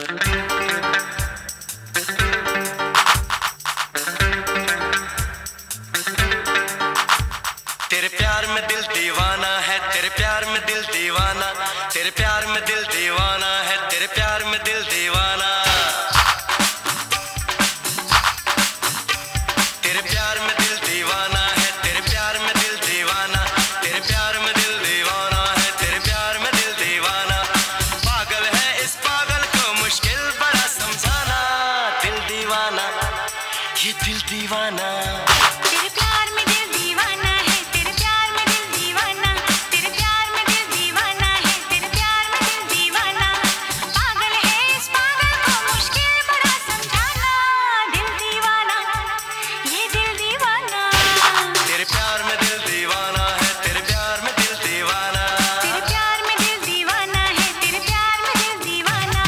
तेरे प्यार में दिल दीवाना है, तेरे प्यार में दिल दीवाना, तेरे प्यार में दिल दीवाना है, तेरे प्यार में दिल दीवाना। तेरे प्यार में दिल दीवाना है, तेरे प्यार में दिल दीवाना, तेरे प्यार में दिल दीवाना है, तेरे प्यार में दिल दीवाना। पागल है इस पागल को मुश्किल बड़ा समझाना। दिल दीवाना, ये दिल दीवाना। तेरे प्यार में दिल दीवाना है, तेरे प्यार में दिल दीवाना, तेरे प्यार में दिल दीवाना है, तेरे प्यार में दिल दीवाना। पागल है इस पागल को मुश्किल बड़ा समझाना। दिल दीवाना, ये दिल दीवाना। तेरे प्यार में दिल दीवाना है, तेरे प्यार में दिल दीवाना। तेरे प्यार में दिल दीवाना है, तेरे प्यार में दिल दीवाना।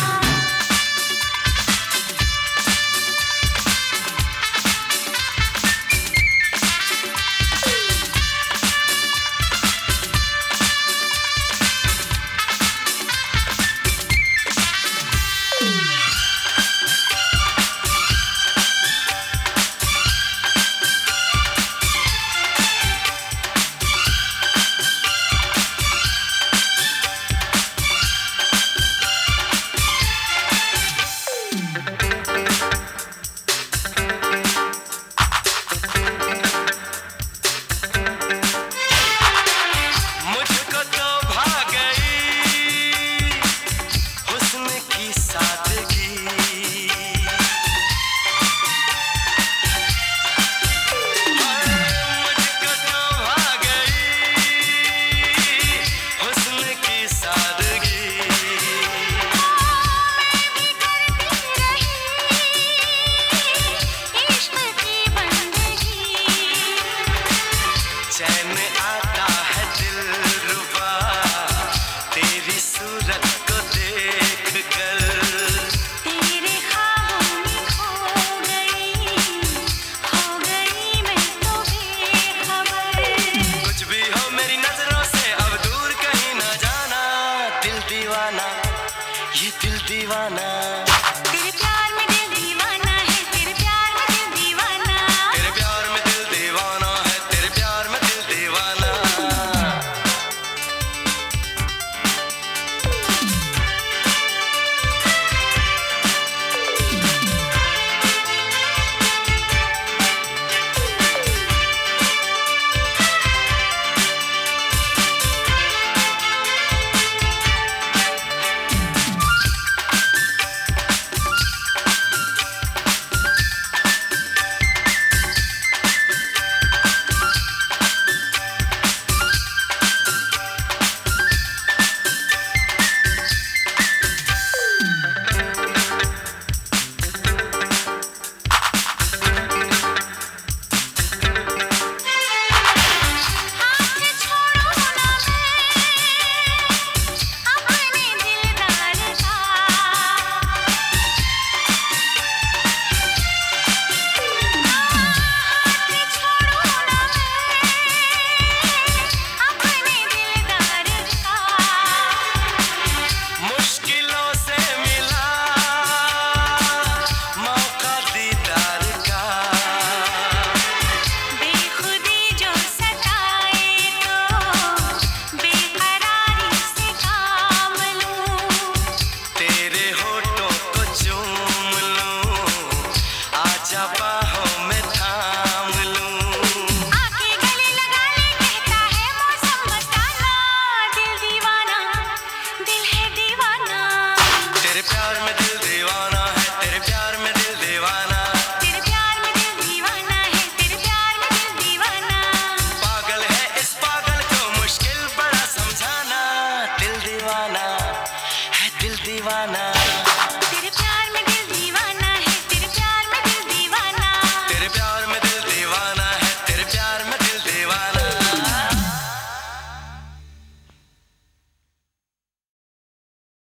चैन आता है दिलरुबा तेरी सूरत को देख कर। तेरे ख्वाबों में खो गई मैं तो बेखबर। कुछ भी हो मेरी नजरों से अब दूर कहीं ना जाना। दिल दीवाना, ये दिल दीवाना। तेरे प्यार में दिल दीवाना है, तेरे प्यार में दिल दीवाना। तेरे प्यार में दिल दीवाना है, तेरे प्यार में दिल दीवाना। तेरे प्यार में दिल दीवाना है, तेरे प्यार में दिल दीवाना। तेरे प्यार में दिल दीवाना है, तेरे प्यार में दिल दीवाना। पागल है इस पागल को मुश्किल बड़ा समझाना। दिल दीवाना है, दिल दीवाना।